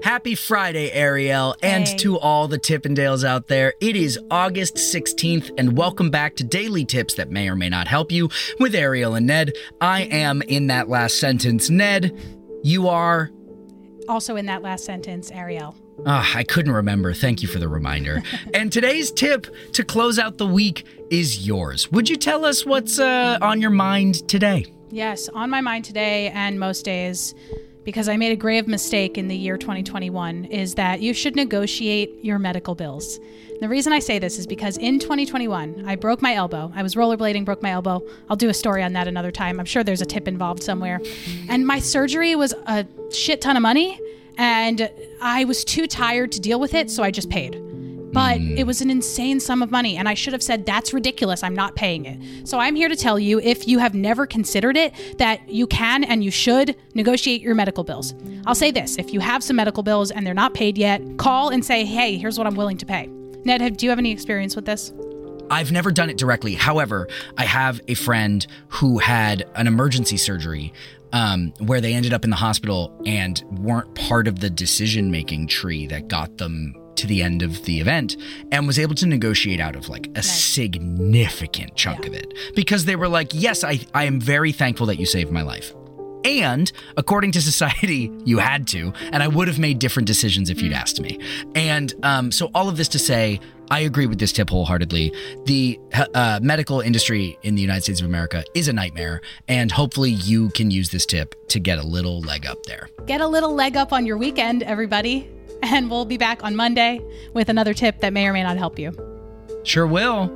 Happy Friday, Ariel, and to all the Tippendales out there. It is August 16th, and welcome back to Daily Tips that may or may not help you with Ariel and Ned. I am in that last sentence. Ned, you are... Also in that last sentence, Ariel. I couldn't remember. Thank you for the reminder. And today's tip to close out the week is yours. Would you tell us what's on your mind today? Yes, on my mind today and most days, because I made a grave mistake in the year 2021, is that you should negotiate your medical bills. And the reason I say this is because in 2021, I broke my elbow. I was rollerblading, broke my elbow. I'll do a story on that another time. I'm sure there's a tip involved somewhere. And my surgery was a shit ton of money, and I was too tired to deal with it, so I just paid. But it was an insane sum of money, and I should have said, that's ridiculous, I'm not paying it. So I'm here to tell you, if you have never considered it, that you can and you should negotiate your medical bills. I'll say this, if you have some medical bills and they're not paid yet, call and say, hey, here's what I'm willing to pay. Ned, do you have any experience with this? I've never done it directly. However, I have a friend who had an emergency surgery where they ended up in the hospital and weren't part of the decision-making tree that got them to the end of the event, and was able to negotiate out of like a significant chunk of it, because they were like, yes, I am very thankful that you saved my life. And according to society, you had to, and I would have made different decisions if you'd asked me. And so all of this to say, I agree with this tip wholeheartedly. The medical industry in the United States of America is a nightmare, and hopefully you can use this tip to get a little leg up there. Get a little leg up on your weekend, everybody. And we'll be back on Monday with another tip that may or may not help you. Sure will.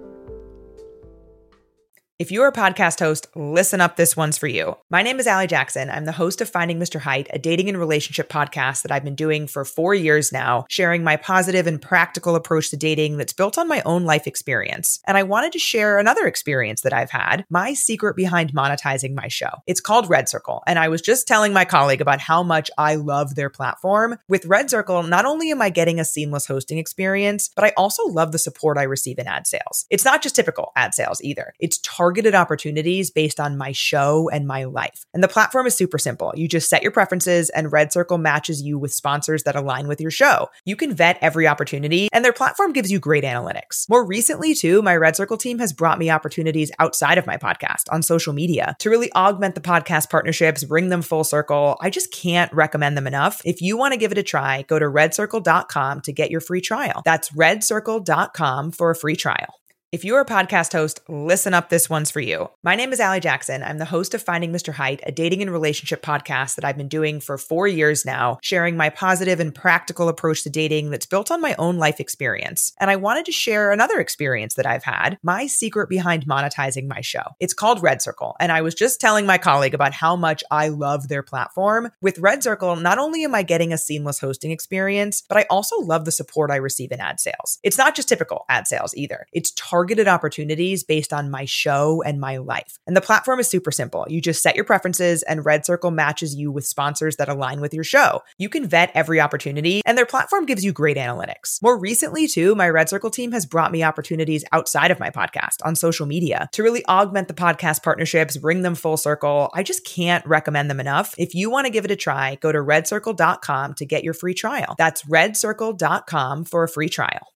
If you're a podcast host, listen up, this one's for you. My name is Allie Jackson. I'm the host of Finding Mr. Height, a dating and relationship podcast that I've been doing for 4 years now, sharing my positive and practical approach to dating that's built on my own life experience. And I wanted to share another experience that I've had, my secret behind monetizing my show. It's called Red Circle, and I was just telling my colleague about how much I love their platform. With Red Circle, not only am I getting a seamless hosting experience, but I also love the support I receive in ad sales. It's not just typical ad sales either. It's targeted opportunities based on my show and my life. And the platform is super simple. You just set your preferences, and Red Circle matches you with sponsors that align with your show. You can vet every opportunity, and their platform gives you great analytics. More recently, too, my Red Circle team has brought me opportunities outside of my podcast on social media to really augment the podcast partnerships, bring them full circle. I just can't recommend them enough. If you want to give it a try, go to redcircle.com to get your free trial. That's redcircle.com for a free trial. If you're a podcast host, listen up, this one's for you. My name is Allie Jackson. I'm the host of Finding Mr. Height, a dating and relationship podcast that I've been doing for 4 years now, sharing my positive and practical approach to dating that's built on my own life experience. And I wanted to share another experience that I've had, my secret behind monetizing my show. It's called Red Circle, and I was just telling my colleague about how much I love their platform. With Red Circle, not only am I getting a seamless hosting experience, but I also love the support I receive in ad sales. It's not just typical ad sales either. It's targeted opportunities based on my show and my life. And the platform is super simple. You just set your preferences, and Red Circle matches you with sponsors that align with your show. You can vet every opportunity, and their platform gives you great analytics. More recently, too, my Red Circle team has brought me opportunities outside of my podcast on social media to really augment the podcast partnerships, bring them full circle. I just can't recommend them enough. If you want to give it a try, go to redcircle.com to get your free trial. That's redcircle.com for a free trial.